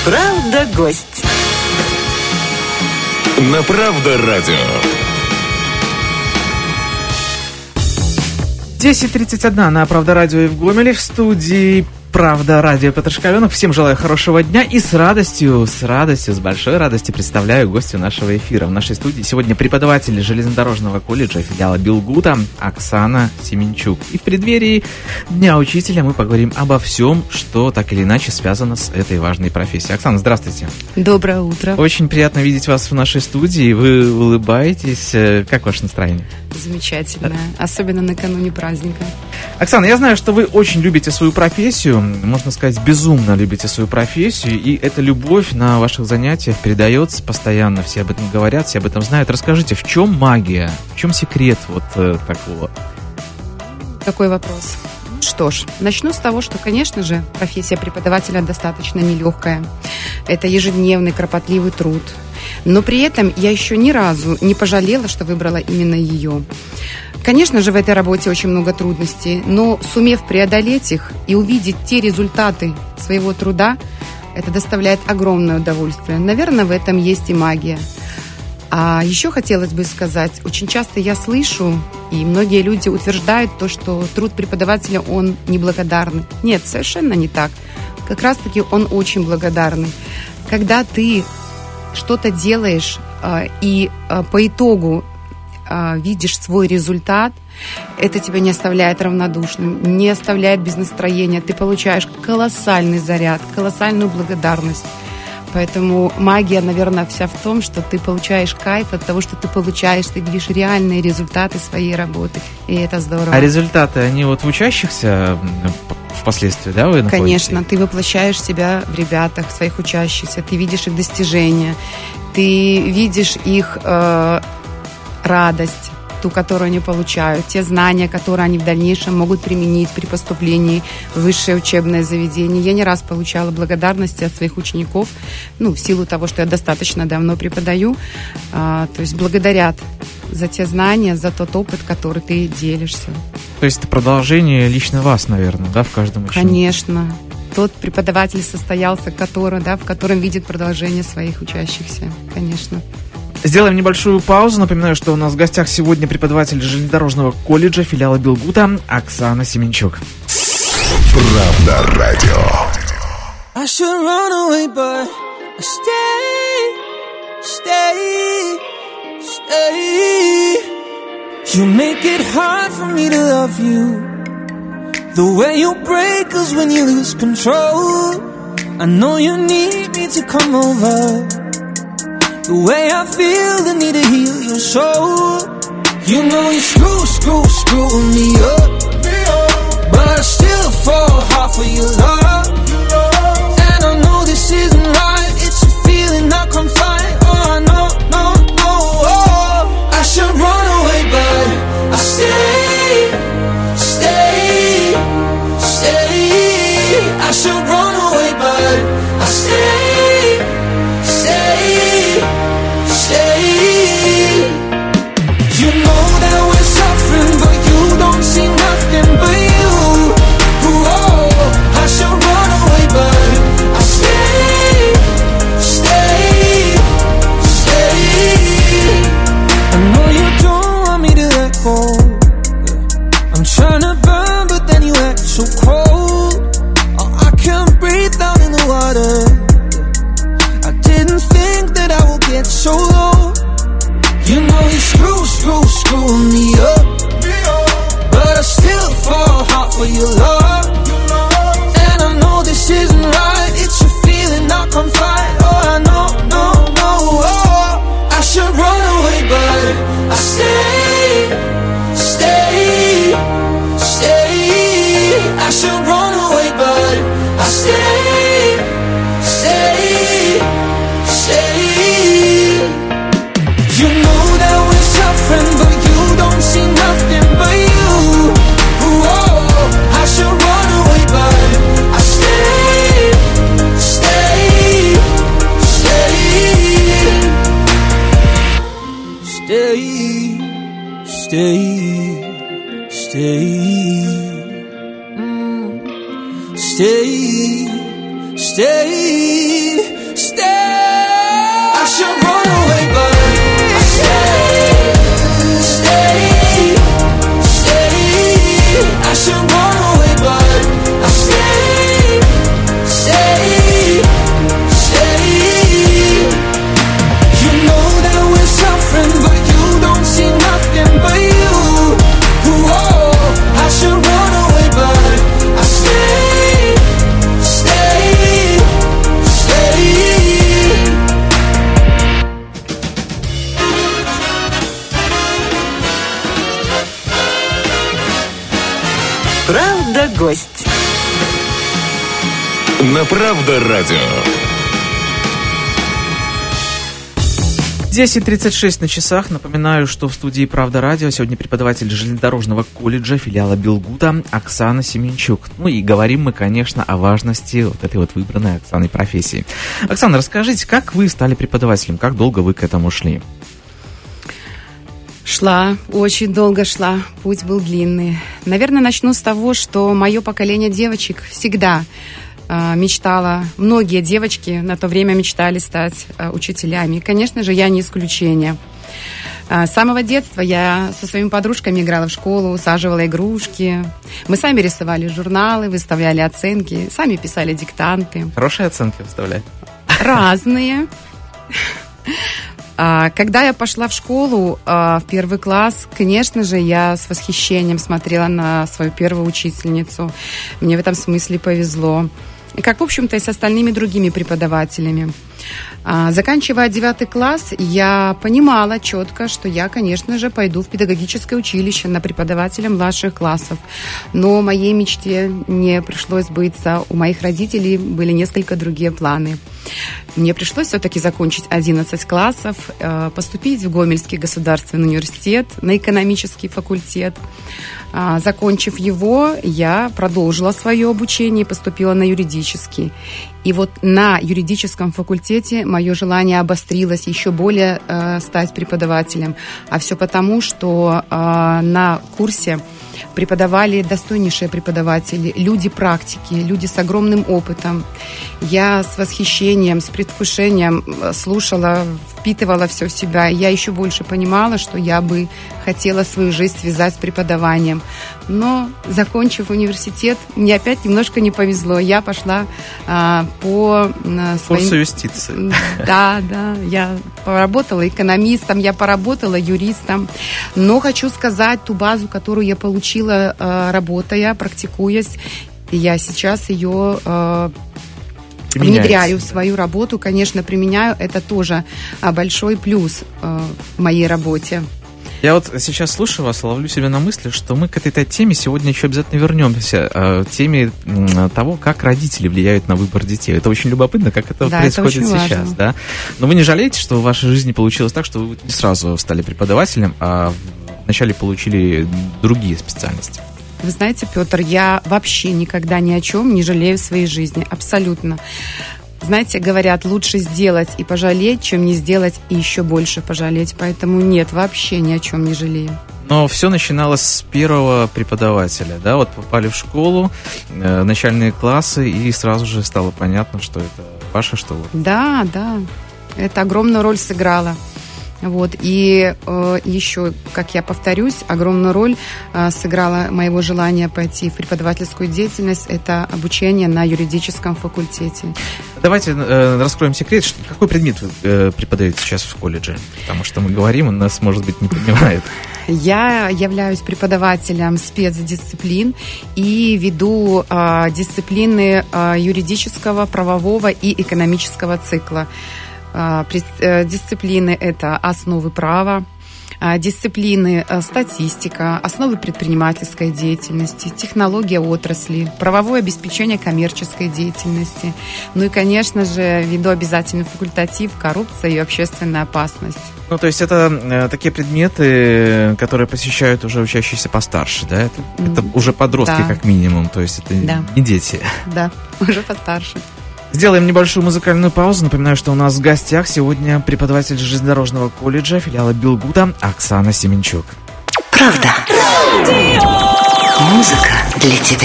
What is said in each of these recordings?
Правда, гость. На Правда радио. 10:31 на Правда радио и в Гомеле, в студии Правда радио Петр Шкаленок. Всем желаю хорошего дня и с радостью, с большой радостью представляю гостю нашего эфира. В нашей студии сегодня преподаватель железнодорожного колледжа филиала Билгута Оксана Семенчук. И в преддверии Дня учителя мы поговорим обо всем, что так или иначе связано с этой важной профессией. Оксана, здравствуйте. Доброе утро. Очень приятно видеть вас в нашей студии. Вы улыбаетесь. Как ваше настроение? Замечательно. Особенно накануне праздника. Оксана, я знаю, что вы очень любите свою профессию, можно сказать, безумно любите свою профессию, и эта любовь на ваших занятиях передается постоянно, все об этом говорят, все об этом знают. Расскажите, в чем магия, в чем секрет вот такого? Такой вопрос. Что ж, начну с того, что, конечно же, профессия преподавателя достаточно нелегкая. Это ежедневный, кропотливый труд. Но при этом я еще ни разу не пожалела, что выбрала именно ее. Конечно же, в этой работе очень много трудностей, но сумев преодолеть их и увидеть те результаты своего труда, это доставляет огромное удовольствие. Наверное, в этом есть и магия. А еще хотелось бы сказать, очень часто я слышу, и многие люди утверждают то, что труд преподавателя, он неблагодарный. Нет, совершенно не так. Как раз-таки он очень благодарный. Когда ты что-то делаешь, и по итогу видишь свой результат, это тебя не оставляет равнодушным, не оставляет без настроения. Ты получаешь колоссальный заряд, колоссальную благодарность. Поэтому магия, наверное, вся в том, что ты получаешь кайф от того, что ты получаешь, ты видишь реальные результаты своей работы. И это здорово. А результаты, они вот в учащихся впоследствии, да, вы находите? Конечно, ты воплощаешь себя в ребятах, в своих учащихся, ты видишь их достижения, ты видишь их радость, ту, которую они получают, те знания, которые они в дальнейшем могут применить при поступлении в высшее учебное заведение. Я не раз получала благодарности от своих учеников, в силу того, что я достаточно давно преподаю, то есть благодарят за те знания, за тот опыт, который ты делишься. То есть это продолжение лично вас, наверное, да, в каждом ученике? Конечно. Тот преподаватель состоялся, в котором видит продолжение своих учащихся, конечно. Сделаем небольшую паузу. Напоминаю, что у нас в гостях сегодня преподаватель железнодорожного колледжа филиала Билгута Оксана Семенчук. Правда радио. I should run away, but I stay. You make it hard for me to love you. The way you break us when you lose control. I know you need me to come over. The way I feel the need to heal your soul. You know you screw me up, but I still fall hard for your love. And I know this isn't right. It's a feeling I can't fight. Oh, I know, I should run away, but I stay. I should run away, but I stay. You know that we're suffering, but you don't see nothing but you. I should run away, but I stay. I know you don't want me to let go. I'm trying to burn, but then you act so cold. Oh, I can't breathe down in the water. I didn't think that I would get so low. You know you screw me up, but I still fall hard for your love. And I know this isn't right. It's a feeling I can't fight. Oh, I know, I should run away, but I stay. I should run away, but I stay. You know that we're suffering, but you don't see nothing but you. I should run away, but I stay. Stay. should run away, but I stay, stay, stay. I should run away, but I stay, stay, stay. You know that we're suffering, but you don't see nothing but you. Whoa, I should run away, but I stay, stay, stay. Правда, гость. На Правда радио. 10:36 на часах. Напоминаю, что в студии «Правда радио» сегодня преподаватель железнодорожного колледжа филиала Белгута Оксана Семенчук. Ну и говорим мы, конечно, о важности вот этой вот выбранной Оксаной профессии. Оксана, расскажите, как вы стали преподавателем? Как долго вы к этому шли? Шла, очень долго шла, путь был длинный. Наверное, начну с того, что мое поколение девочек всегда мечтала, многие девочки на то время мечтали стать учителями. И, конечно же, я не исключение. С самого детства я со своими подружками играла в школу, усаживала игрушки. Мы сами рисовали журналы, выставляли оценки, сами писали диктанты. Хорошие оценки выставляли? Разные. Когда я пошла в школу, в первый класс, конечно же, я с восхищением смотрела на свою первую учительницу. Мне в этом смысле повезло. Как, в общем-то, и с остальными другими преподавателями. Заканчивая 9 класс, я понимала четко, что я, конечно же, пойду в педагогическое училище на преподавателя младших классов. Но моей мечте не пришлось сбыться. У моих родителей были несколько другие планы. Мне пришлось все-таки закончить 11 классов, поступить в Гомельский государственный университет на экономический факультет. Закончив его, я продолжила свое обучение и поступила на юридический. И вот на юридическом факультете мое желание обострилось еще более стать преподавателем. А все потому, что на курсе преподавали достойнейшие преподаватели, люди практики, люди с огромным опытом. Я с восхищением, с предвкушением слушала, впитывала все в себя. Я еще больше понимала, что я бы хотела свою жизнь связать с преподаванием. Но, закончив университет, мне опять немножко не повезло. Я пошла по своим... Курсу юстиции. Да, я поработала экономистом, я поработала юристом. Но хочу сказать, ту базу, которую я получила, работая, практикуясь, я сейчас ее внедряю в свою работу, конечно, применяю. Это тоже большой плюс в моей работе. Я вот сейчас слушаю вас, ловлю себя на мысли, что мы к этой теме сегодня еще обязательно вернемся. Теме того, как родители влияют на выбор детей. Это очень любопытно, как это происходит это сейчас. Да? Но вы не жалеете, что в вашей жизни получилось так, что вы не сразу стали преподавателем, а вначале получили другие специальности? Вы знаете, Петр, я вообще никогда ни о чем не жалею в своей жизни. Абсолютно. Знаете, говорят, лучше сделать и пожалеть, чем не сделать и еще больше пожалеть. Поэтому нет, вообще ни о чем не жалею. Но все начиналось с первого преподавателя, да? Вот попали в школу, начальные классы, и сразу же стало понятно, что это ваше, что вот. Да, это огромную роль сыграло. Вот. И еще, как я повторюсь, огромную роль сыграло моего желания пойти в преподавательскую деятельность. Это обучение на юридическом факультете. Давайте раскроем секрет. Какой предмет вы преподаете сейчас в колледже? Потому что мы говорим, он нас, может быть, не понимает. Я являюсь преподавателем спецдисциплин и веду дисциплины юридического, правового и экономического цикла. Дисциплины – это основы права, дисциплины статистика, основы предпринимательской деятельности, технология отрасли, правовое обеспечение коммерческой деятельности. Ну и, конечно же, веду обязательный факультатив «Коррупция и общественная опасность». Ну, то есть это такие предметы, которые посещают уже учащиеся постарше, да? Это уже подростки, да, как минимум, то есть это не дети. Да, уже постарше. Сделаем небольшую музыкальную паузу. Напоминаю, что у нас в гостях сегодня преподаватель железнодорожного колледжа филиала Белгута Оксана Семенчук. Правда. Музыка для тебя.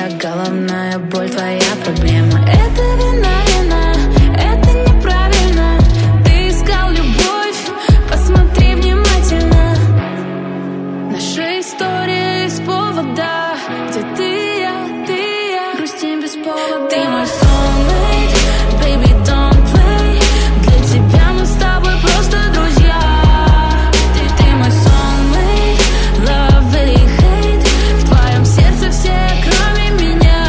моя головная боль, твоя проблема. Это вина, это неправильно. Ты искал любовь, посмотри внимательно. Наша история из повода, где ты я, грустим без повода. Ты мой soulmate, baby, don't play. Для тебя мы с тобой просто друзья. Ты мой soulmate, love или hate. В твоем сердце все, кроме меня.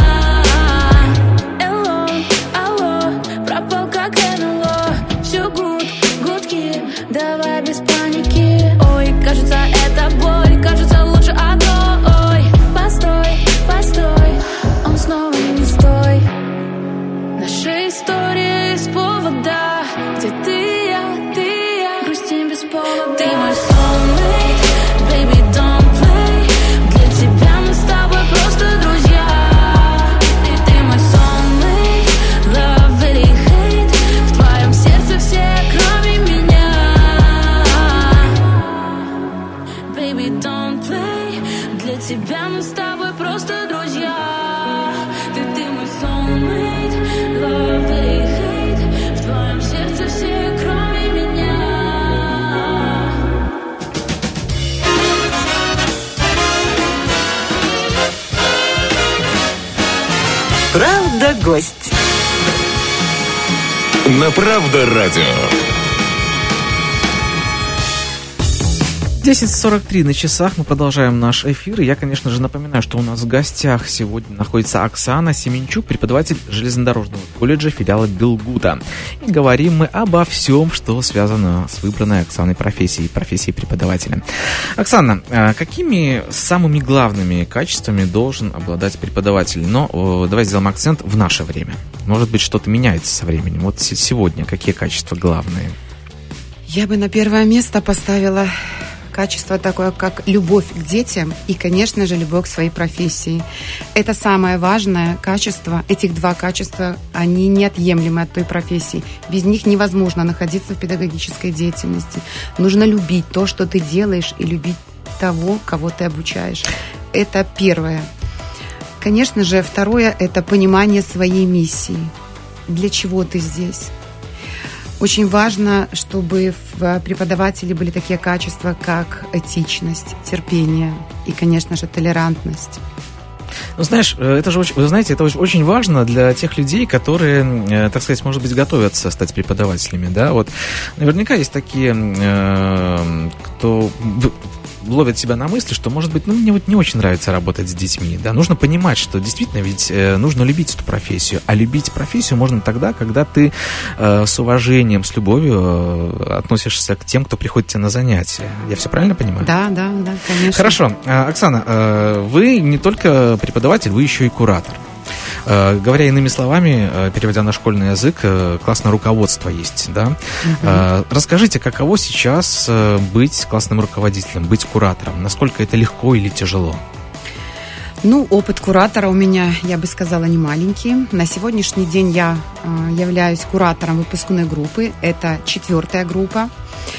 Alone, алло, пропал как НЛО. Все гудки, давай без паники. Ой, кажется, это боль, кажется, лучше одно. Ой, постой, он снова не стой. Наша история из повода, где ты я, грустим без повода. Ты мой soulmate, baby, don't play. Для тебя мы с тобой просто друзья. Ты мой soulmate, love или hate. В твоем сердце все, кроме меня. Baby, don't play. Для тебя мы с тобой просто друзья. Ты мой soulmate, love или hate. В твоем сердце все, кроме меня. Правда, гость. На Правда радио. 10:43 на часах, мы продолжаем наш эфир. И я, конечно же, напоминаю, что у нас в гостях сегодня находится Оксана Семенчук, преподаватель железнодорожного колледжа филиала Белгута. И говорим мы обо всем, что связано с выбранной Оксаной профессией преподавателя. Оксана, какими самыми главными качествами должен обладать преподаватель? Но давай сделаем акцент в наше время. Может быть, что-то меняется со временем. Вот сегодня какие качества главные? Я бы на первое место поставила качество такое, как любовь к детям и, конечно же, любовь к своей профессии. Это самое важное качество. Этих два качества, они неотъемлемы от той профессии. Без них невозможно находиться в педагогической деятельности. Нужно любить то, что ты делаешь, и любить того, кого ты обучаешь. Это первое. Конечно же, второе – это понимание своей миссии. Для чего ты здесь? Очень важно, чтобы в преподавателе были такие качества, как этичность, терпение и, конечно же, толерантность. Ну, знаешь, это же очень, вы знаете, это очень важно для тех людей, которые, так сказать, может быть, готовятся стать преподавателями, да, вот наверняка есть такие, кто ловят себя на мысли, что, может быть, мне вот не очень нравится работать с детьми, да, нужно понимать, что действительно ведь нужно любить эту профессию, а любить профессию можно тогда, когда ты с уважением, с любовью относишься к тем, кто приходит к тебе на занятия. Я все правильно понимаю? Да, конечно. Хорошо. Оксана, вы не только преподаватель, вы еще и куратор. Говоря иными словами, переводя на школьный язык, классное руководство есть, да? Расскажите, каково сейчас быть классным руководителем, быть куратором? Насколько это легко или тяжело? Ну, опыт куратора у меня, я бы сказала, не маленький. На сегодняшний день я являюсь куратором выпускной группы. Это 4-я группа.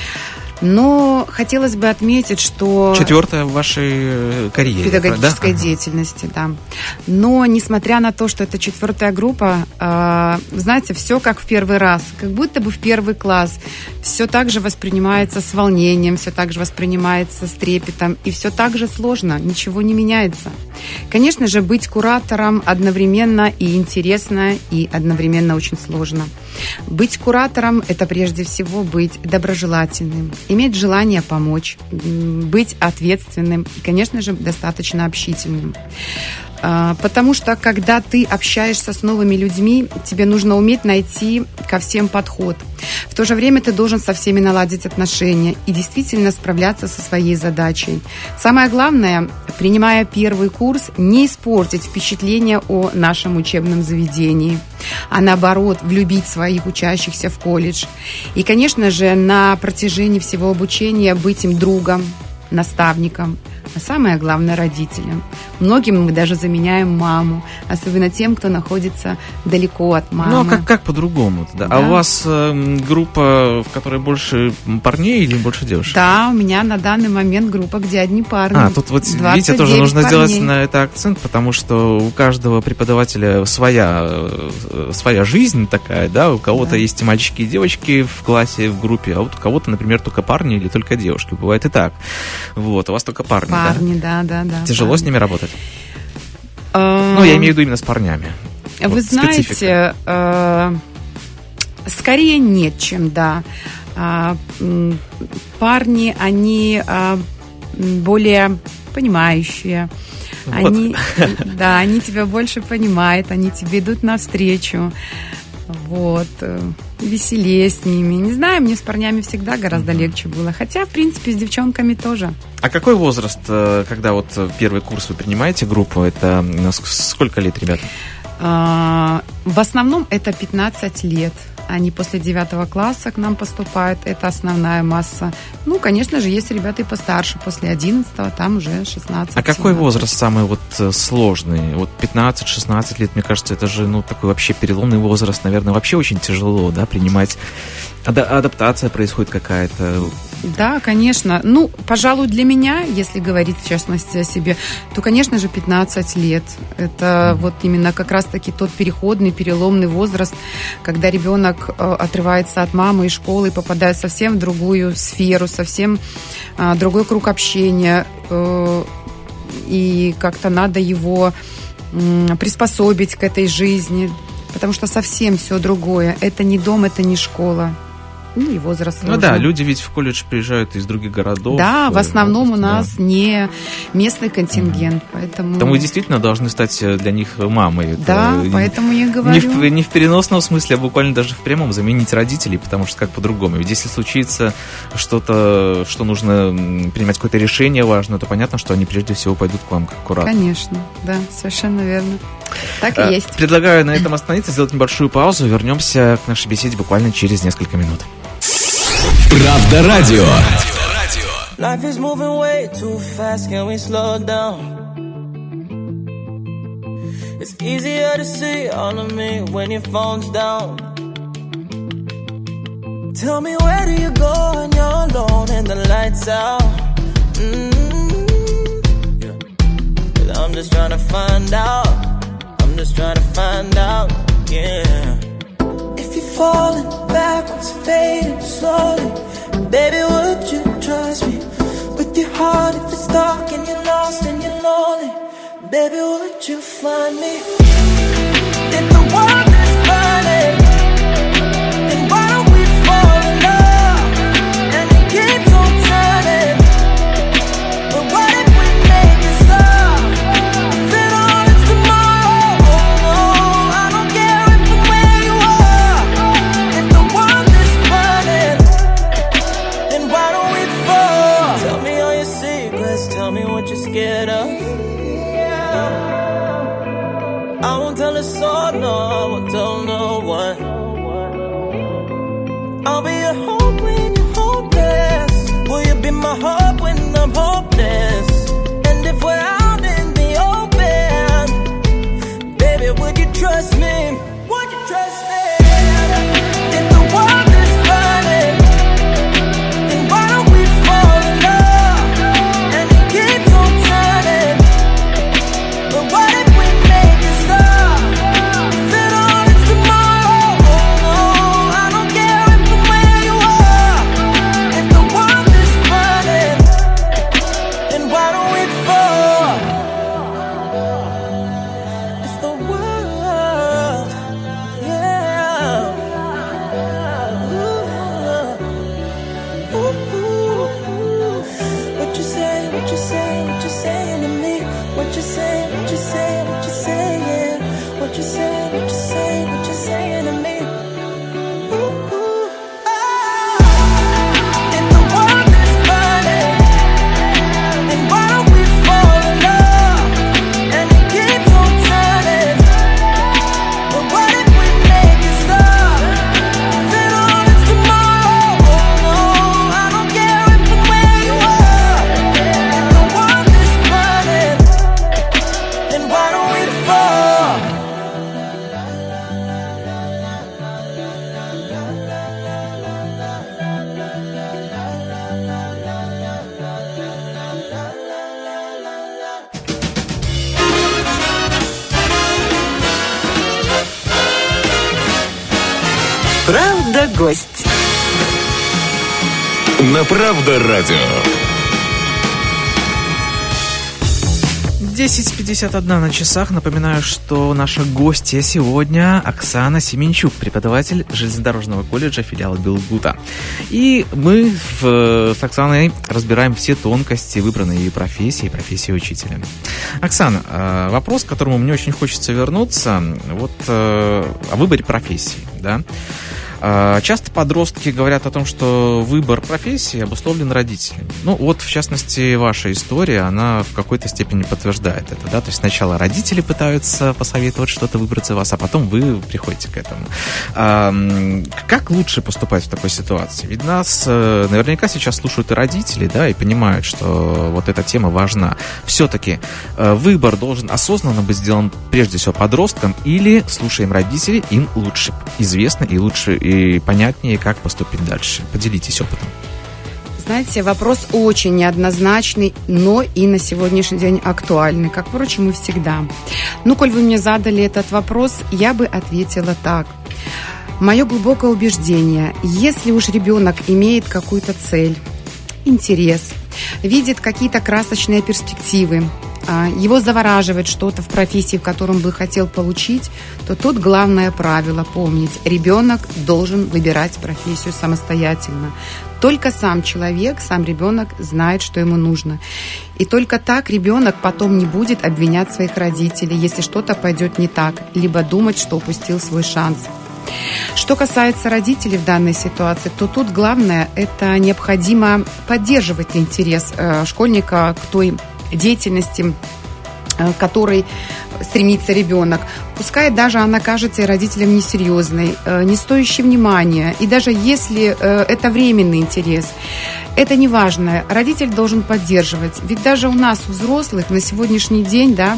Но хотелось бы отметить, что... 4-я в вашей карьере. Педагогической деятельности, да. Но, несмотря на то, что это 4-я группа, знаете, все как в первый раз. Как будто бы в первый класс. Все так же воспринимается с волнением, все так же воспринимается с трепетом. И все так же сложно, ничего не меняется. Конечно же, быть куратором одновременно и интересно, и одновременно очень сложно. Быть куратором – это прежде всего быть доброжелательным, иметь желание помочь, быть ответственным и, конечно же, достаточно общительным. Потому что, когда ты общаешься с новыми людьми, тебе нужно уметь найти ко всем подход. В то же время ты должен со всеми наладить отношения и действительно справляться со своей задачей. Самое главное, принимая первый курс, не испортить впечатление о нашем учебном заведении, а наоборот, влюбить своих учащихся в колледж. И, конечно же, на протяжении всего обучения быть им другом, наставником, А самое главное родителям. Многим мы даже заменяем маму, особенно тем, кто находится далеко от мамы. Ну, а как по-другому? Да? Да. А у вас группа, в которой больше парней или больше девушек? Да, у меня на данный момент группа, где одни парни. Тут вот, видите, тоже нужно сделать на это акцент, потому что у каждого преподавателя своя жизнь такая, да, у кого-то есть и мальчики, и девочки в классе, в группе, а вот у кого-то, например, только парни или только девушки. Бывает и так. Вот, у вас только парни, да? Да. Тяжело парни. с ними работать? Ну, я имею в виду именно с парнями. Вы Вот, знаете, скорее нет, чем да. Парни, они более понимающие. Вот. Они тебя больше понимают, они тебе идут навстречу. Вот. Веселее с ними. Не знаю, мне с парнями всегда гораздо легче было. Хотя, в принципе, с девчонками тоже. А какой возраст, когда вот первый курс вы принимаете группу, это сколько лет, ребята? В основном это 15 лет. Они после 9 класса к нам поступают. Это основная масса. Ну, конечно же, есть ребята и постарше. После 11 там уже 16. А какой возраст самый вот сложный? Вот 15-16 лет, мне кажется, это же, такой вообще переломный возраст. Наверное, вообще очень тяжело, да, принимать. Адаптация происходит какая-то. Да, конечно. Пожалуй, для меня, если говорить в частности о себе, то, конечно же, 15 лет. Это вот именно как раз-таки тот переходный, переломный возраст, когда ребенок отрывается от мамы и школы и попадает совсем в другую сферу, совсем другой круг общения. И как-то надо его приспособить к этой жизни, потому что совсем все другое. Это не дом, это не школа. И возраст сложный. Да, люди ведь в колледж приезжают из других городов. Да, в основном у нас не местный контингент, поэтому... Там вы действительно должны стать для них мамой. Да, поэтому я говорю. Не в переносном смысле, а буквально даже в прямом заменить родителей, потому что как по-другому. Ведь если случится что-то, что нужно принимать какое-то решение важное, то понятно, что они прежде всего пойдут к вам как куратор. Конечно, да, совершенно верно. Так и есть. Предлагаю на этом остановиться, сделать небольшую паузу. Вернемся к нашей беседе буквально через несколько минут. Правда радио. Life is moving way too fast, can we slow down? It's easier to see all of me when your phone's down. Tell me, where do you go when you're alone and the lights out? Yeah. 'Cause I'm just trying to find out. Yeah. If you're falling backwards, fading slowly, baby, would you trust me with your heart? If it's dark and you're lost and you're lonely, baby, would you find me? If the world is burning, then why don't we fall in love? And it keeps on turning, but what if we make it stop? If it all is tomorrow, oh no, I don't care if I'm where you are. If the world is burning, then why don't we fall? Tell me all your secrets, tell me what you're scared of. I won't tell a soul, no, I won't tell no one. I'll be your hope when you're hopeless. Will you be my hope when I'm hopeless? And if we're out in the open, baby, would you trust me? Would you trust me? If the world is burning, then why don't we fall in love? And it keeps on turning, but what if we make it stop? If it all is tomorrow, oh no, I don't care if I'm where you are. If the world is burning, Правда-гость. На Правда радио. 10:51 на часах. Напоминаю, что наша гостья сегодня Оксана Семенчук, преподаватель железнодорожного колледжа филиала Белгута. И мы с Оксаной разбираем все тонкости выбранной ей профессии учителя. Оксана, вопрос, к которому мне очень хочется вернуться, о выборе профессии, да? Часто подростки говорят о том, что выбор профессии обусловлен родителями. В частности, ваша история, она в какой-то степени подтверждает это, да? То есть сначала родители пытаются посоветовать что-то выбрать за вас, а потом вы приходите к этому. Как лучше поступать в такой ситуации? Ведь нас наверняка сейчас слушают и родители, да, и понимают, что вот эта тема важна. Все-таки выбор должен осознанно быть сделан прежде всего подросткам, или слушаем родителей, им лучше известно и лучше и понятнее, как поступить дальше. Поделитесь опытом. Знаете, вопрос очень неоднозначный, но и на сегодняшний день актуальный, как, впрочем, и всегда. Коль вы мне задали этот вопрос, я бы ответила так. Мое глубокое убеждение, если уж ребенок имеет какую-то цель, интерес, видит какие-то красочные перспективы, его завораживает что-то в профессии, в котором бы хотел получить, то тут главное правило помнить. Ребенок должен выбирать профессию самостоятельно. Только сам человек, сам ребенок знает, что ему нужно. И только так ребенок потом не будет обвинять своих родителей, если что-то пойдет не так, либо думать, что упустил свой шанс. Что касается родителей в данной ситуации, то тут главное – это необходимо поддерживать интерес школьника к той деятельности, к которой стремится ребенок. Пускай даже она кажется родителям несерьезной, не стоящей внимания. И даже если это временный интерес, это не важно. Родитель должен поддерживать. Ведь даже у нас, у взрослых, на сегодняшний день, да,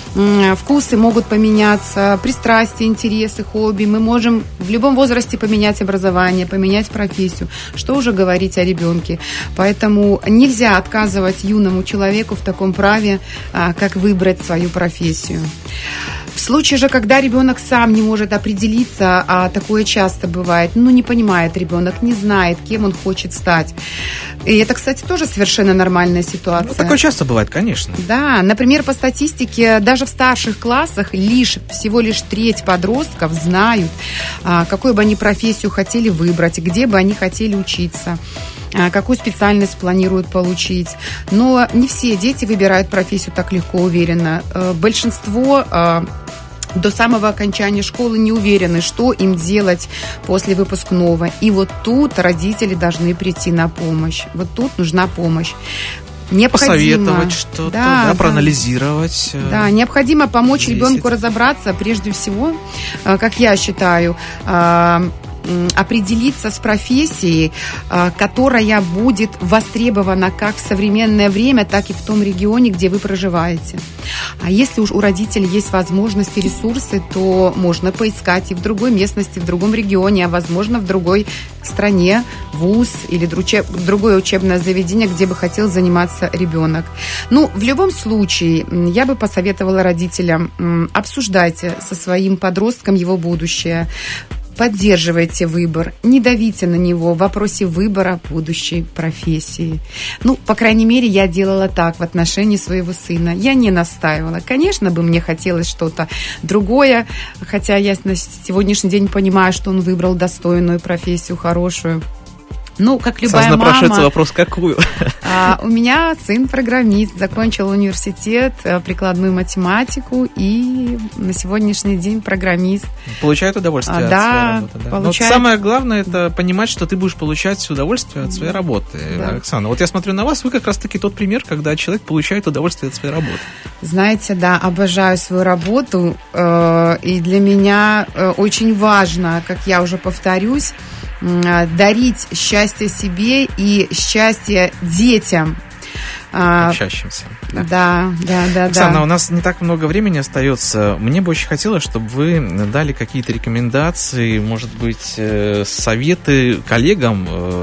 вкусы могут поменяться, пристрастия, интересы, хобби. Мы можем в любом возрасте поменять образование, поменять профессию. Что уже говорить о ребенке? Поэтому нельзя отказывать юному человеку в таком праве, как выбрать свою профессию. В случае же, когда ребенок сам не может определиться, а такое часто бывает, не понимает ребенок, не знает, кем он хочет стать. И это, кстати, тоже совершенно нормальная ситуация. Такое часто бывает, конечно. Да, например, по статистике, даже в старших классах всего лишь треть подростков знают, какую бы они профессию хотели выбрать, где бы они хотели учиться, какую специальность планируют получить. Но не все дети выбирают профессию так легко, уверенно. Большинство до самого окончания школы не уверены, что им делать после выпускного. И вот тут родители должны прийти на помощь. Вот тут нужна помощь. Посоветовать что-то, проанализировать. Да, необходимо помочь ребенку разобраться, прежде всего, как я считаю, определиться с профессией, которая будет востребована как в современное время, так и в том регионе, где вы проживаете. А если уж у родителей есть возможности, ресурсы, то можно поискать и в другой местности, в другом регионе, а возможно в другой стране, вуз или другое учебное заведение, где бы хотел заниматься ребенок. В любом случае, я бы посоветовала родителям: обсуждайте со своим подростком его будущее, поддерживайте выбор, не давите на него в вопросе выбора будущей профессии. По крайней мере, я делала так в отношении своего сына. Я не настаивала. Конечно, бы мне хотелось что-то другое, хотя я на сегодняшний день понимаю, что он выбрал достойную профессию, хорошую. Как любая мама... напрашивается вопрос, какую? У меня сын программист, закончил университет, прикладную математику и на сегодняшний день программист. Получает удовольствие от своей работы. Да? Получает... самое главное, это понимать, что ты будешь получать удовольствие от своей работы. Да. Оксана, я смотрю на вас, вы как раз-таки тот пример, когда человек получает удовольствие от своей работы. Знаете, да, обожаю свою работу, и для меня очень важно, как я уже повторюсь, дарить счастье себе и счастье детям. Учащимся. Да. Оксана, у нас не так много времени остается. Мне бы очень хотелось, чтобы вы дали какие-то рекомендации, может быть, советы коллегам,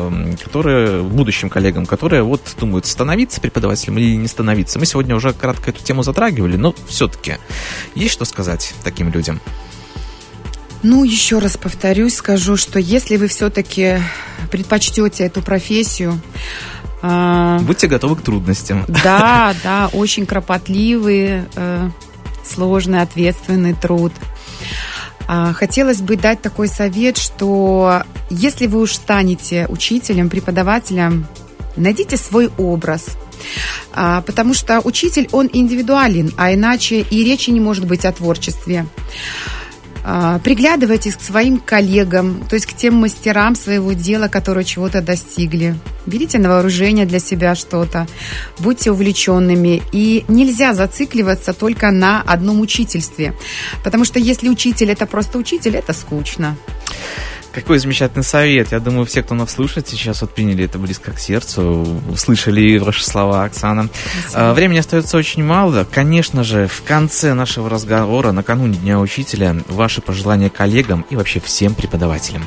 будущим коллегам, которые думают, становиться преподавателем или не становиться. Мы сегодня уже кратко эту тему затрагивали, но все-таки есть что сказать таким людям? Ну, еще раз повторюсь, скажу, что если вы все-таки предпочтете эту профессию... Будьте готовы к трудностям. Да, очень кропотливый, сложный, ответственный труд. Хотелось бы дать такой совет, что если вы уж станете учителем, преподавателем, найдите свой образ. Потому что учитель, он индивидуален, а иначе и речи не может быть о творчестве. Приглядывайтесь к своим коллегам, то есть к тем мастерам своего дела, которые чего-то достигли. Берите на вооружение для себя что-то, будьте увлеченными. И нельзя зацикливаться только на одном учительстве, потому что если учитель – это просто учитель, это скучно. Какой замечательный совет. Я думаю, все, кто нас слушает, сейчас вот приняли это близко к сердцу, услышали ваши слова, Оксана. Времени остается очень мало. Конечно же, в конце нашего разговора, накануне Дня Учителя, ваши пожелания коллегам и вообще всем преподавателям.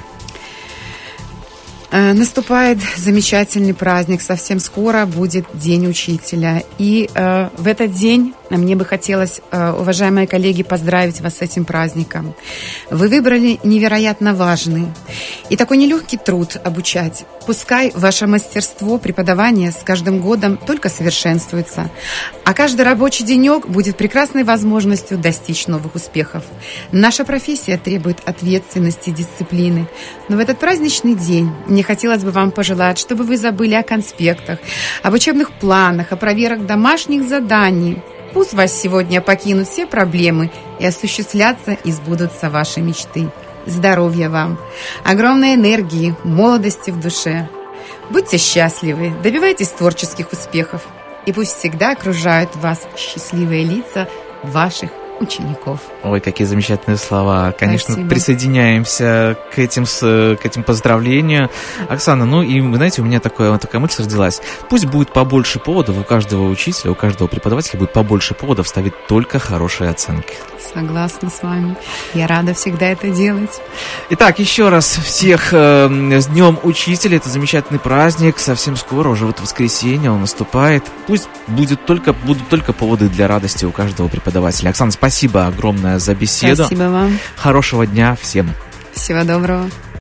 Наступает замечательный праздник. Совсем скоро будет День Учителя. И в этот день мне бы хотелось, уважаемые коллеги, поздравить вас с этим праздником. Вы выбрали невероятно важный и такой нелегкий труд обучать. Пускай ваше мастерство преподавания с каждым годом только совершенствуется, а каждый рабочий денек будет прекрасной возможностью достичь новых успехов. Наша профессия требует ответственности и дисциплины. Но в этот праздничный день мне хотелось бы вам пожелать, чтобы вы забыли о конспектах, об учебных планах, о проверках домашних заданий. Пусть вас сегодня покинут все проблемы и осуществлятся и сбудутся ваши мечты. Здоровья вам, огромной энергии, молодости в душе. Будьте счастливы, добивайтесь творческих успехов, и пусть всегда окружают вас счастливые лица ваших учеников. Ой, какие замечательные слова. Конечно, Спасибо. Присоединяемся к этим поздравлениям. Оксана, ну и, знаете, у меня такая мысль родилась. Пусть будет побольше поводов у каждого учителя, у каждого преподавателя будет побольше поводов ставить только хорошие оценки. Согласна с вами. Я рада всегда это делать. Итак, еще раз всех с Днем Учителя. Это замечательный праздник. Совсем скоро, уже вот воскресенье он наступает. Пусть будут только поводы для радости у каждого преподавателя. Оксана, спасибо огромное за беседу. Спасибо вам. Хорошего дня всем. Всего доброго.